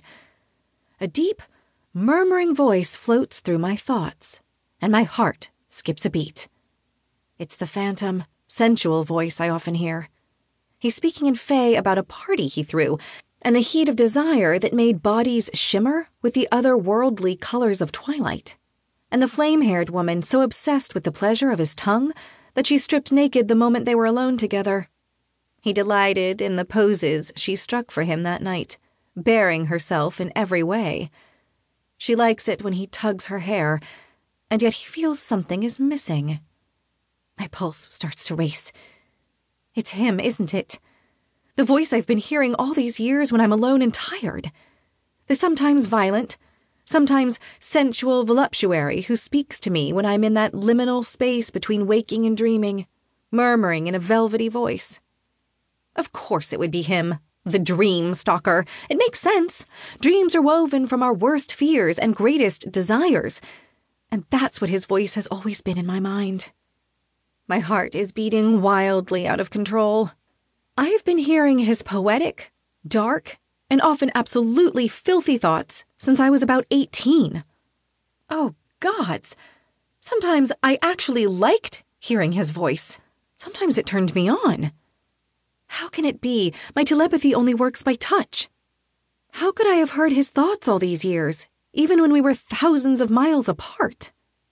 Speaker 1: A deep, murmuring voice floats through my thoughts, and my heart skips a beat. It's the phantom, sensual voice I often hear. He's speaking in Fae about a party he threw, and the heat of desire that made bodies shimmer with the otherworldly colors of twilight, and the flame-haired woman so obsessed with the pleasure of his tongue that she stripped naked the moment they were alone together. He delighted in the poses she struck for him that night, bearing herself in every way. She likes it when he tugs her hair, and yet he feels something is missing. My pulse starts to race. It's him, isn't it? The voice I've been hearing all these years when I'm alone and tired. The sometimes violent, sometimes sensual voluptuary who speaks to me when I'm in that liminal space between waking and dreaming, murmuring in a velvety voice. Of course it would be him. The Dreamstalker. It makes sense. Dreams are woven from our worst fears and greatest desires. And that's what his voice has always been in my mind. My heart is beating wildly out of control. I have been hearing his poetic, dark, and often absolutely filthy thoughts since I was about eighteen. Oh, gods. Sometimes I actually liked hearing his voice. Sometimes it turned me on. How can it be my telepathy only works by touch? How could I have heard his thoughts all these years, even when we were thousands of miles apart?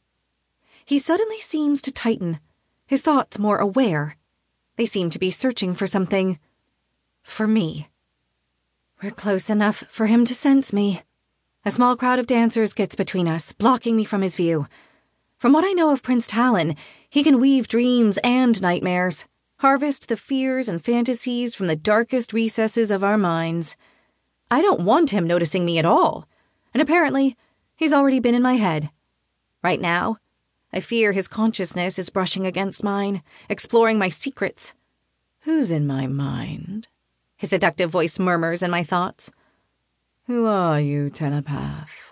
Speaker 1: He suddenly seems to tighten, his thoughts more aware. They seem to be searching for something. For me. We're close enough for him to sense me. A small crowd of dancers gets between us, blocking me from his view. From what I know of Prince Talon, he can weave dreams and nightmares, harvest the fears and fantasies from the darkest recesses of our minds. I don't want him noticing me at all, and apparently he's already been in my head. Right now, I fear his consciousness is brushing against mine, exploring my secrets. Who's in my mind? His seductive voice murmurs in my thoughts. Who are you, telepath?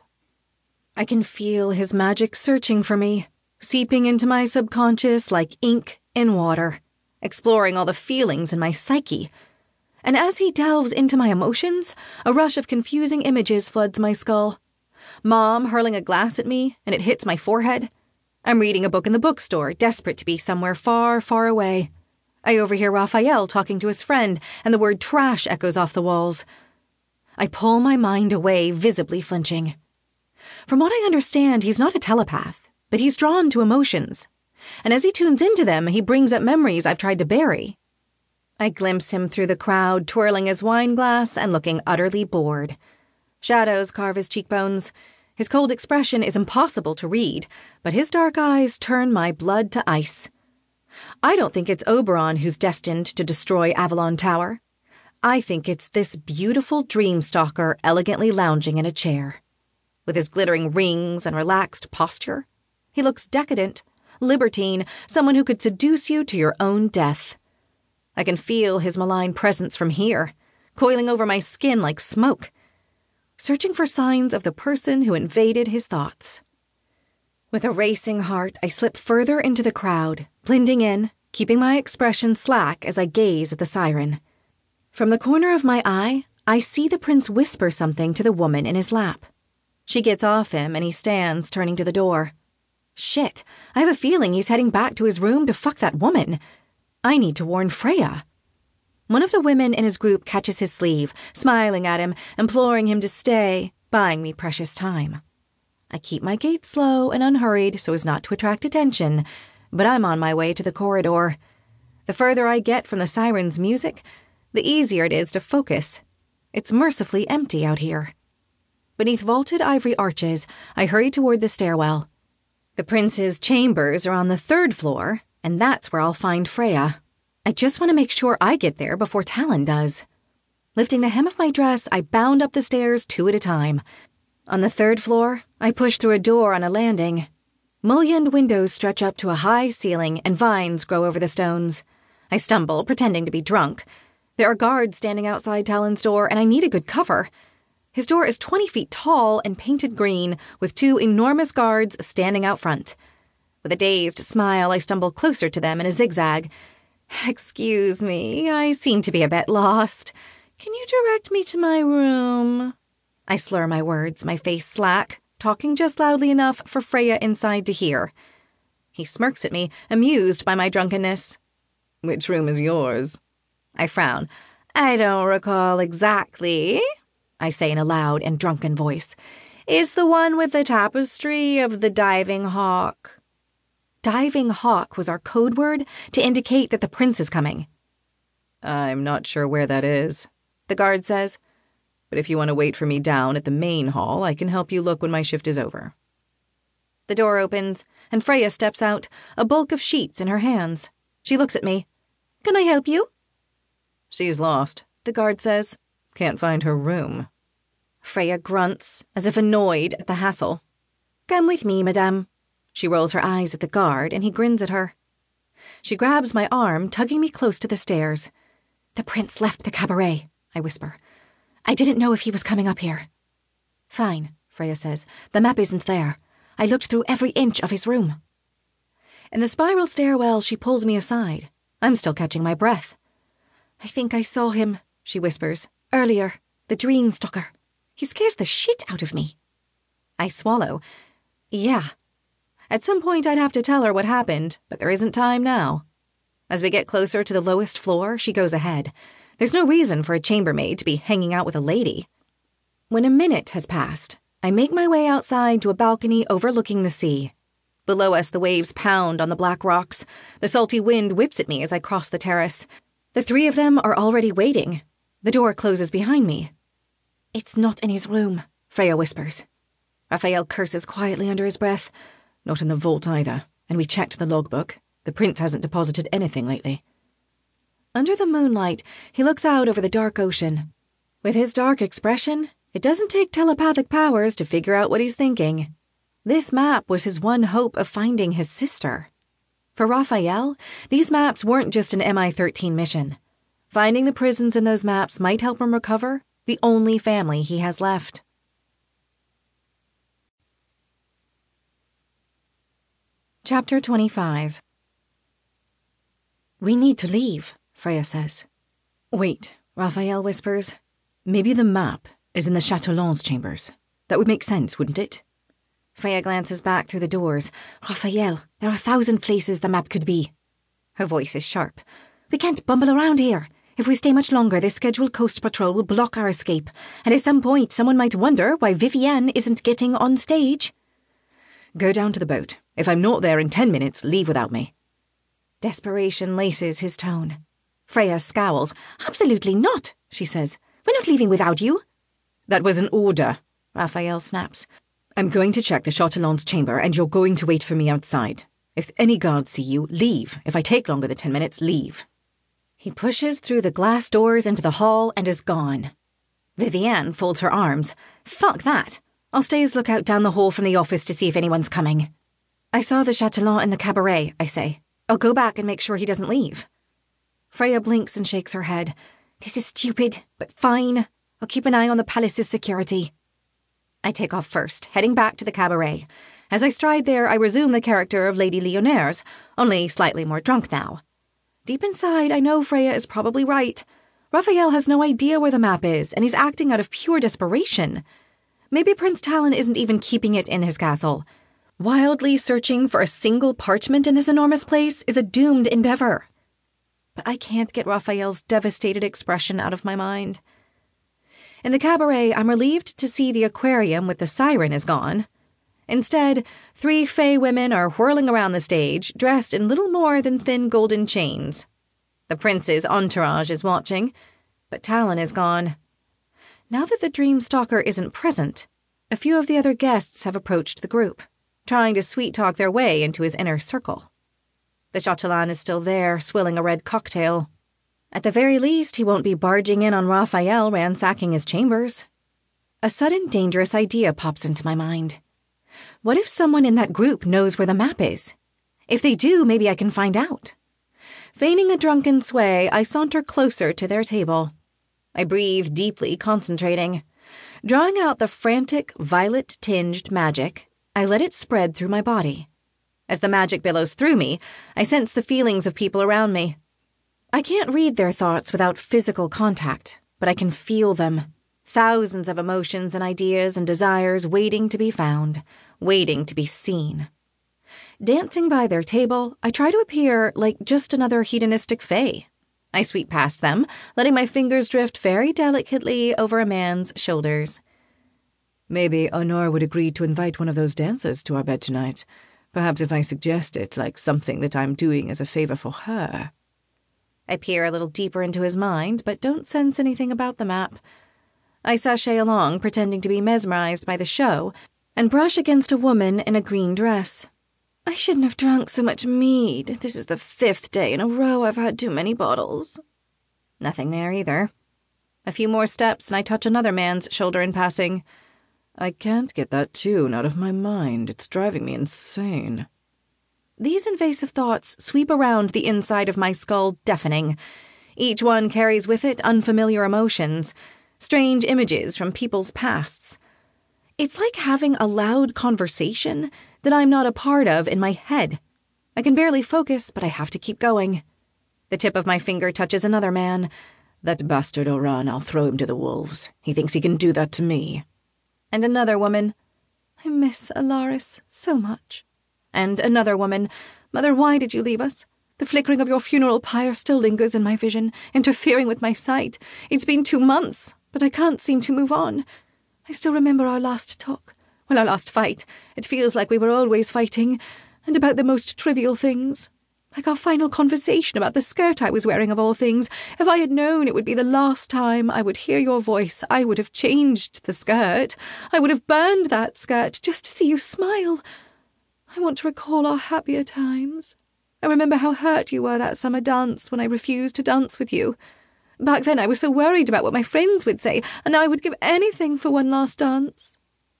Speaker 1: I can feel his magic searching for me, seeping into my subconscious like ink in water, exploring all the feelings in my psyche. And as he delves into my emotions, a rush of confusing images floods my skull. Mom hurling a glass at me, and it hits my forehead. I'm reading a book in the bookstore, desperate to be somewhere far, far away. I overhear Raphael talking to his friend, and the word trash echoes off the walls. I pull my mind away, visibly flinching. From what I understand, he's not a telepath, but he's drawn to emotions. And as he tunes into them, he brings up memories I've tried to bury. I glimpse him through the crowd, twirling his wine glass and looking utterly bored. Shadows carve his cheekbones. His cold expression is impossible to read, but his dark eyes turn my blood to ice. I don't think it's Oberon who's destined to destroy Avalon Tower. I think it's this beautiful dream-stalker elegantly lounging in a chair. With his glittering rings and relaxed posture, he looks decadent, libertine, someone who could seduce you to your own death. I can feel his malign presence from here, coiling over my skin like smoke, searching for signs of the person who invaded his thoughts. With a racing heart, I slip further into the crowd, blending in, keeping my expression slack as I gaze at the siren. From the corner of my eye, I see the prince whisper something to the woman in his lap. She gets off him and he stands, turning to the door. Shit, I have a feeling he's heading back to his room to fuck that woman. I need to warn Freya. One of the women in his group catches his sleeve, smiling at him, imploring him to stay, buying me precious time. I keep my gait slow and unhurried so as not to attract attention, but I'm on my way to the corridor. The further I get from the siren's music, the easier it is to focus. It's mercifully empty out here. Beneath vaulted ivory arches, I hurry toward the stairwell. The prince's chambers are on the third floor, and that's where I'll find Freya. I just want to make sure I get there before Talon does. Lifting the hem of my dress, I bound up the stairs two at a time. On the third floor, I push through a door on a landing. Mullioned windows stretch up to a high ceiling and vines grow over the stones. I stumble, pretending to be drunk. There are guards standing outside Talon's door, and I need a good cover. His door is twenty feet tall and painted green, with two enormous guards standing out front. With a dazed smile, I stumble closer to them in a zigzag. "Excuse me, I seem to be a bit lost. Can you direct me to my room?" I slur my words, my face slack, talking just loudly enough for Freya inside to hear. He smirks at me, amused by my drunkenness.
Speaker 2: "Which room is yours?"
Speaker 1: I frown. "I don't recall exactly," I say in a loud and drunken voice. "It's the one with the tapestry of the diving hawk." Diving hawk was our code word to indicate that the prince is coming.
Speaker 2: "I'm not sure where that is," the guard says. "But if you want to wait for me down at the main hall, I can help you look when my shift is over."
Speaker 1: The door opens, and Freya steps out, a bulk of sheets in her hands. She looks at me. "Can I help you?"
Speaker 2: "She's lost," the guard says. "Can't find her room."
Speaker 1: Freya grunts, as if annoyed at the hassle. "Come with me, madame." She rolls her eyes at the guard, and he grins at her. She grabs my arm, tugging me close to the stairs. "The prince left the cabaret," I whisper. "I didn't know if he was coming up here." "Fine," Freya says. "The map isn't there. I looked through every inch of his room." In the spiral stairwell, she pulls me aside. I'm still catching my breath. "I think I saw him," she whispers. "Earlier. The dream stalker. He scares the shit out of me." I swallow. Yeah. At some point I'd have to tell her what happened, but there isn't time now. As we get closer to the lowest floor, she goes ahead. There's no reason for a chambermaid to be hanging out with a lady. When a minute has passed, I make my way outside to a balcony overlooking the sea. Below us, the waves pound on the black rocks. The salty wind whips at me as I cross the terrace. The three of them are already waiting. The door closes behind me. "It's not in his room," Freya whispers. Raphael curses quietly under his breath.
Speaker 2: "Not in the vault either, and we checked the logbook. The prince hasn't deposited anything lately."
Speaker 1: Under the moonlight, he looks out over the dark ocean. With his dark expression, it doesn't take telepathic powers to figure out what he's thinking. This map was his one hope of finding his sister. For Raphael, these maps weren't just an M I thirteen mission. Finding the prisons in those maps might help him recover the only family he has left. Chapter twenty-five. "We need to leave," Freya says.
Speaker 2: "Wait," Raphael whispers. "Maybe the map is in the Châteaulange chambers. That would make sense, wouldn't it?"
Speaker 1: Freya glances back through the doors. "Raphael, there are a thousand places the map could be." Her voice is sharp. "We can't bumble around here. If we stay much longer, this scheduled coast patrol will block our escape, and at some point someone might wonder why Vivienne isn't getting on stage."
Speaker 2: "Go down to the boat. If I'm not there in ten minutes, leave without me."
Speaker 1: Desperation laces his tone. Freya scowls. "Absolutely not," she says. "We're not leaving without you."
Speaker 2: "That was an order,"
Speaker 1: Raphael snaps.
Speaker 2: "I'm going to check the Châteaulange chamber, and you're going to wait for me outside. If any guards see you, leave. If I take longer than ten minutes, leave."
Speaker 1: He pushes through the glass doors into the hall and is gone. Vivienne folds her arms. Fuck that. I'll stay as lookout down the hall from the office to see if anyone's coming. I saw the Chatelain in the cabaret, I say. I'll go back and make sure he doesn't leave. Freya blinks and shakes her head. This is stupid, but fine. I'll keep an eye on the palace's security. I take off first, heading back to the cabaret. As I stride there, I resume the character of Lady Lyonnaise, only slightly more drunk now. Deep inside, I know Freya is probably right. Raphael has no idea where the map is, and he's acting out of pure desperation. Maybe Prince Talon isn't even keeping it in his castle. Wildly searching for a single parchment in this enormous place is a doomed endeavor. But I can't get Raphael's devastated expression out of my mind. In the cabaret, I'm relieved to see the aquarium with the siren is gone. Instead, three fey women are whirling around the stage, dressed in little more than thin golden chains. The prince's entourage is watching, but Talon is gone. Now that the dream stalker isn't present, a few of the other guests have approached the group, trying to sweet-talk their way into his inner circle. The Chatelain is still there, swilling a red cocktail. At the very least, he won't be barging in on Raphael ransacking his chambers. A sudden dangerous idea pops into my mind. What if someone in that group knows where the map is? If they do, maybe I can find out. Feigning a drunken sway, I saunter closer to their table. I breathe deeply, concentrating. Drawing out the frantic, violet-tinged magic, I let it spread through my body. As the magic billows through me, I sense the feelings of people around me. I can't read their thoughts without physical contact, but I can feel them. Thousands of emotions and ideas and desires waiting to be found, waiting to be seen. Dancing by their table, I try to appear like just another hedonistic fae. I sweep past them, letting my fingers drift very delicately over a man's shoulders.
Speaker 2: Maybe Honor would agree to invite one of those dancers to our bed tonight. Perhaps if I suggest it, like something that I'm doing as a favor for her.
Speaker 1: I peer a little deeper into his mind, but don't sense anything about the map. I sashay along, pretending to be mesmerized by the show, and brush against a woman in a green dress. I shouldn't have drunk so much mead. This is the fifth day in a row I've had too many bottles. Nothing there either. A few more steps and I touch another man's shoulder in passing.
Speaker 2: I can't get that tune out of my mind. It's driving me insane.
Speaker 1: These invasive thoughts sweep around the inside of my skull, deafening. Each one carries with it unfamiliar emotions, strange images from people's pasts. It's like having a loud conversation that I'm not a part of in my head. I can barely focus, but I have to keep going. The tip of my finger touches another man.
Speaker 2: That bastard Oran, I'll throw him to the wolves. He thinks he can do that to me.
Speaker 1: And another woman. I miss Alaris so much. And another woman. Mother, why did you leave us? The flickering of your funeral pyre still lingers in my vision, interfering with my sight. It's been two months, but I can't seem to move on. I still remember our last talk. Well, our last fight. It feels like we were always fighting, and about the most trivial things. Like our final conversation about the skirt I was wearing of all things. If I had known it would be the last time I would hear your voice, I would have changed the skirt. I would have burned that skirt just to see you smile. I want to recall our happier times. I remember how hurt you were that summer dance when I refused to dance with you. Back then I was so worried about what my friends would say, and now I would give anything for one last dance.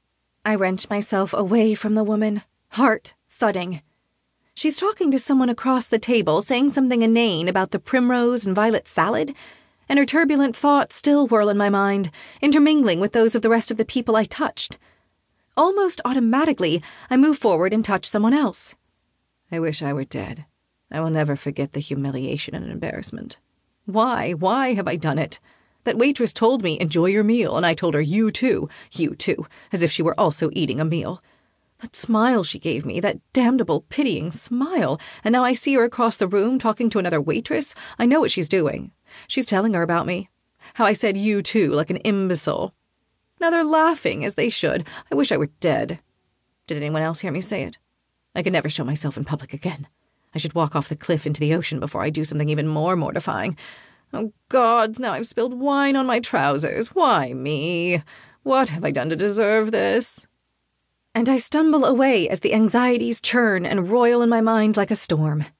Speaker 1: I wrench myself away from the woman, heart thudding. She's talking to someone across the table, saying something inane about the primrose and violet salad, and her turbulent thoughts still whirl in my mind, intermingling with those of the rest of the people I touched. Almost automatically, I move forward and touch someone else.
Speaker 2: I wish I were dead. I will never forget the humiliation and embarrassment.
Speaker 1: Why, why have I done it? That waitress told me, enjoy your meal, and I told her, you too, you too, as if she were also eating a meal. That smile she gave me, that damnable, pitying smile, and now I see her across the room talking to another waitress. I know what she's doing. She's telling her about me. How I said you too, like an imbecile. Now they're laughing, as they should. I wish I were dead. Did anyone else hear me say it? I could never show myself in public again. I should walk off the cliff into the ocean before I do something even more mortifying. Oh, God, now I've spilled wine on my trousers. Why me? What have I done to deserve this? And I stumble away as the anxieties churn and roil in my mind like a storm.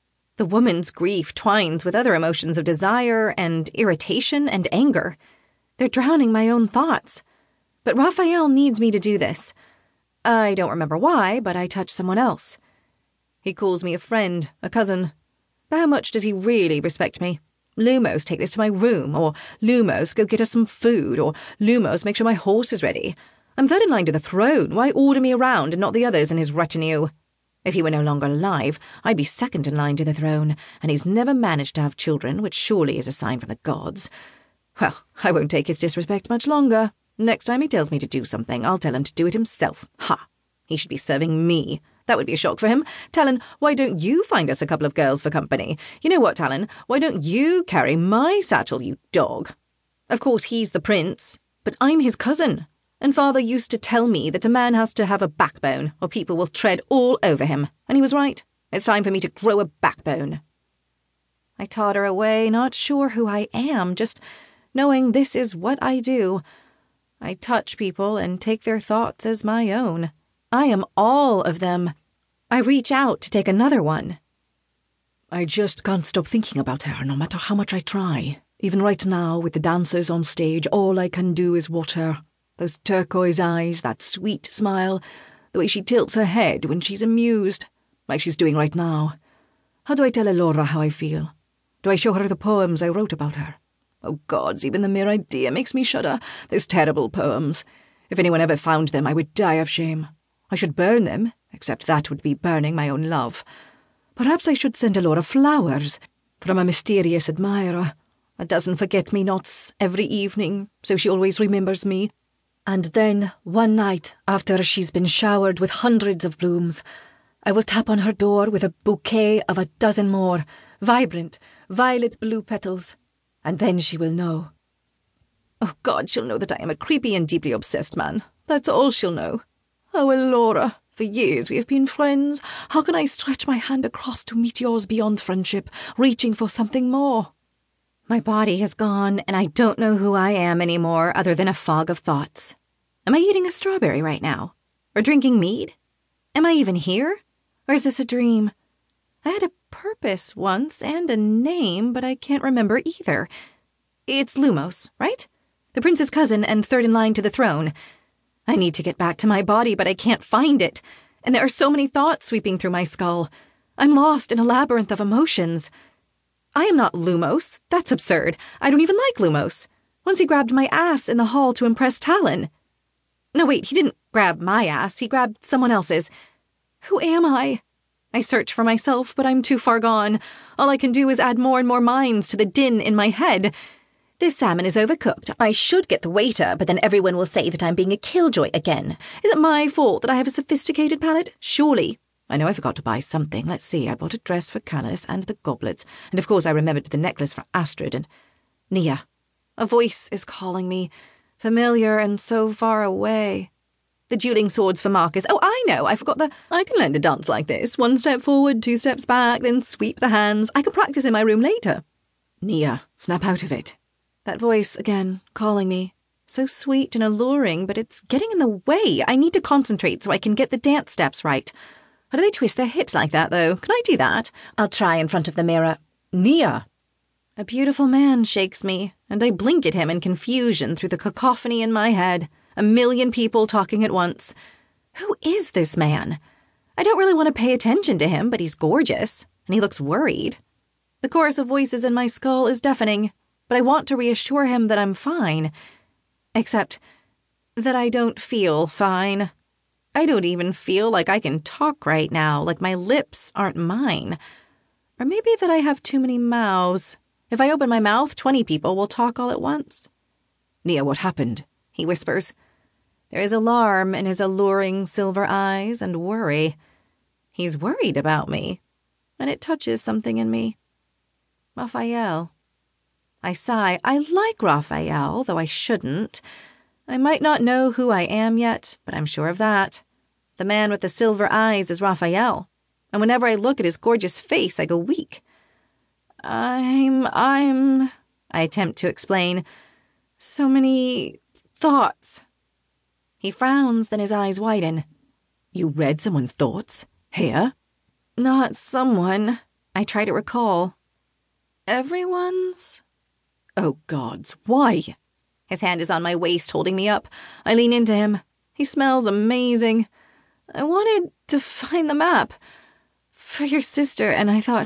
Speaker 1: The woman's grief twines with other emotions of desire and irritation and anger. They're drowning my own thoughts. But Raphael needs me to do this. I don't remember why, but I touch someone else. He calls me a friend, a cousin. But how much does he really respect me? Lumos, take this to my room, or Lumos, go get us some food, or Lumos, make sure my horse is ready. I'm third in line to the throne. Why order me around and not the others in his retinue? If he were no longer alive, I'd be second in line to the throne, and he's never managed to have children, which surely is a sign from the gods. Well, I won't take his disrespect much longer. Next time he tells me to do something, I'll tell him to do it himself. Ha! He should be serving me. That would be a shock for him. Talon, why don't you find us a couple of girls for company? You know what, Talon? Why don't you carry my satchel, you dog? Of course, he's the prince, but I'm his cousin. And father used to tell me that a man has to have a backbone, or people will tread all over him. And he was right. It's time for me to grow a backbone. I totter away, not sure who I am, just knowing this is what I do. I touch people and take their thoughts as my own. I am all of them. I reach out to take another one.
Speaker 2: I just can't stop thinking about her, no matter how much I try. Even right now, with the dancers on stage, all I can do is watch her. Those turquoise eyes, that sweet smile, the way she tilts her head when she's amused, like she's doing right now. How do I tell Elora how I feel? Do I show her the poems I wrote about her? Oh, gods, even the mere idea makes me shudder. Those terrible poems. If anyone ever found them, I would die of shame. I should burn them, except that would be burning my own love. Perhaps I should send Elora flowers from a mysterious admirer, a dozen forget-me-nots every evening, so she always remembers me. And then, one night, after she's been showered with hundreds of blooms, I will tap on her door with a bouquet of a dozen more, vibrant, violet-blue petals, and then she will know. Oh, God, she'll know that I am a creepy and deeply obsessed man. That's all she'll know. Oh, Elora, for years we have been friends. How can I stretch my hand across to meet yours beyond friendship, reaching for something more?
Speaker 1: My body has gone, and I don't know who I am anymore other than a fog of thoughts. Am I eating a strawberry right now? Or drinking mead? Am I even here? Or is this a dream? I had a purpose once and a name, but I can't remember either. It's Lumos, right? The prince's cousin and third in line to the throne. I need to get back to my body, but I can't find it. And there are so many thoughts sweeping through my skull. I'm lost in a labyrinth of emotions. I am not Lumos. That's absurd. I don't even like Lumos. Once he grabbed my ass in the hall to impress Talon. No, wait, he didn't grab my ass. He grabbed someone else's. Who am I? I search for myself, but I'm too far gone. All I can do is add more and more minds to the din in my head. This salmon is overcooked. I should get the waiter, but then everyone will say that I'm being a killjoy again. Is it my fault that I have a sophisticated palate? Surely. I know I forgot to buy something. Let's see, I bought a dress for Callis and the goblets, and of course I remembered the necklace for Astrid and... Nia. A voice is calling me, familiar and so far away. The dueling swords for Marcus. Oh, I know, I forgot the... I can learn to dance like this. One step forward, two steps back, then sweep the hands. I can practice in my room later.
Speaker 2: Nia, snap out of it.
Speaker 1: That voice again, calling me. So sweet and alluring, but it's getting in the way. I need to concentrate so I can get the dance steps right. How do they twist their hips like that, though? Can I do that? I'll try in front of the mirror.
Speaker 2: Nia!
Speaker 1: A beautiful man shakes me, and I blink at him in confusion through the cacophony in my head. A million people talking at once. Who is this man? I don't really want to pay attention to him, but he's gorgeous, and he looks worried. The chorus of voices in my skull is deafening, but I want to reassure him that I'm fine. Except that I don't feel fine. I don't even feel like I can talk right now, like my lips aren't mine. Or maybe that I have too many mouths. If I open my mouth, twenty people will talk all at once.
Speaker 2: Nia, what happened?
Speaker 1: He whispers. There is alarm in his alluring silver eyes and worry. He's worried about me, and it touches something in me. Raphael. I sigh. I like Raphael, though I shouldn't. I might not know who I am yet, but I'm sure of that. The man with the silver eyes is Raphael, and whenever I look at his gorgeous face, I go weak. I'm, I'm, I attempt to explain. So many thoughts. He frowns, then his eyes widen.
Speaker 2: You read someone's thoughts? Here?
Speaker 1: Not someone. I try to recall. Everyone's?
Speaker 2: Oh, gods, why?
Speaker 1: His hand is on my waist, holding me up. I lean into him. He smells amazing. I wanted to find the map for your sister, and I thought...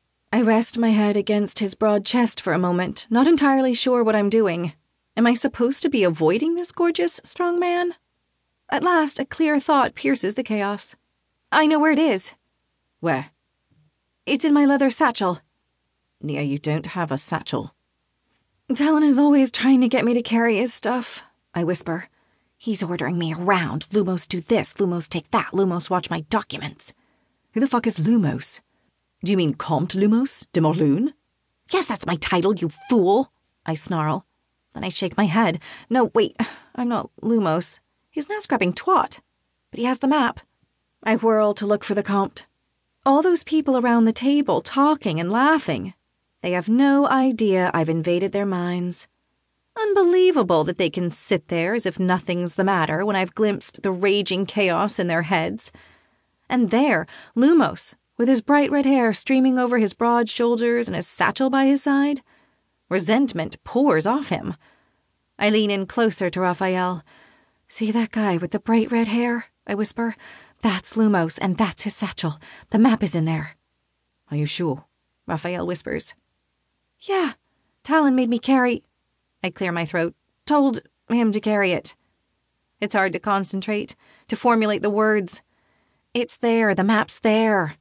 Speaker 1: I rest my head against his broad chest for a moment, not entirely sure what I'm doing. Am I supposed to be avoiding this gorgeous, strong man? At last, a clear thought pierces the chaos. I know where it is.
Speaker 2: Where?
Speaker 1: It's in my leather satchel.
Speaker 2: Nia, you don't have a satchel.
Speaker 1: Talon is always trying to get me to carry his stuff, I whisper. He's ordering me around. Lumos do this, Lumos take that, Lumos watch my documents.
Speaker 2: Who the fuck is Lumos? Do you mean Comte Lumos de Morlun?
Speaker 1: Yes, that's my title, you fool, I snarl. Then I shake my head. No, wait, I'm not Lumos. He's an ass-grabbing twat. But he has the map. I whirl to look for the Comte. All those people around the table talking and laughing. They have no idea I've invaded their minds. Unbelievable that they can sit there as if nothing's the matter when I've glimpsed the raging chaos in their heads. And there, Lumos, with his bright red hair streaming over his broad shoulders and his satchel by his side. Resentment pours off him. I lean in closer to Raphael. See that guy with the bright red hair? I whisper. That's Lumos, and that's his satchel. The map is in there.
Speaker 2: Are you sure?
Speaker 1: Raphael whispers. Yeah, Talon made me carry... I clear my throat. Told him to carry it. It's hard to concentrate, to formulate the words. It's there, the map's there.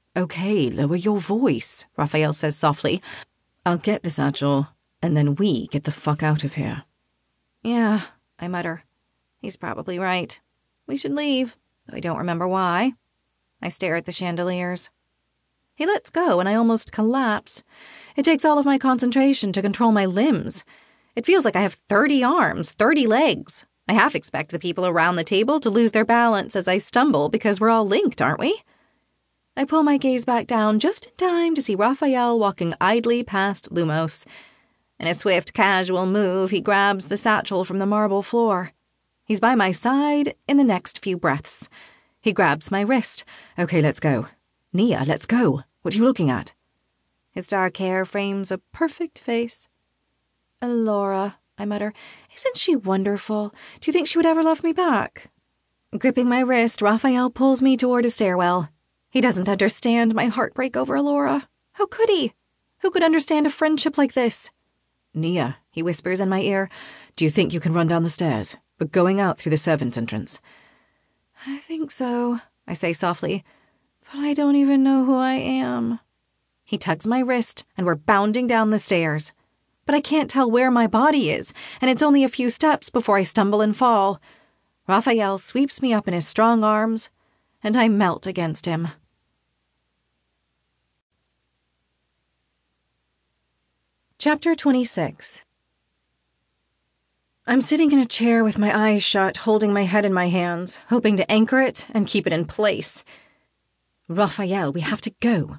Speaker 2: Okay, lower your voice, Raphael says softly. I'll get the satchel, and then we get the fuck out of here.
Speaker 1: Yeah, I mutter. He's probably right. We should leave, though I don't remember why. I stare at the chandeliers. He lets go, and I almost collapse. It takes all of my concentration to control my limbs. It feels like I have thirty arms, thirty legs. I half expect the people around the table to lose their balance as I stumble because we're all linked, aren't we? I pull my gaze back down just in time to see Raphael walking idly past Lumos. In a swift, casual move, he grabs the satchel from the marble floor. He's by my side in the next few breaths. He grabs my wrist. Okay, let's go. Nia, let's go. What are you looking at? His dark hair frames a perfect face. Laura, I mutter, isn't she wonderful? Do you think she would ever love me back? Gripping my wrist, Raphael pulls me toward a stairwell. He doesn't understand my heartbreak over Laura. How could he? Who could understand a friendship like this?
Speaker 2: Nia, he whispers in my ear, do you think you can run down the stairs? We're going out through the servants' entrance.
Speaker 1: I think so, I say softly, but I don't even know who I am. He tugs my wrist, and we're bounding down the stairs. But I can't tell where my body is, and it's only a few steps before I stumble and fall. Raphael sweeps me up in his strong arms, and I melt against him. Chapter twenty-six. I'm sitting in a chair with my eyes shut, holding my head in my hands, hoping to anchor it and keep it in place. Raphael, we have to go.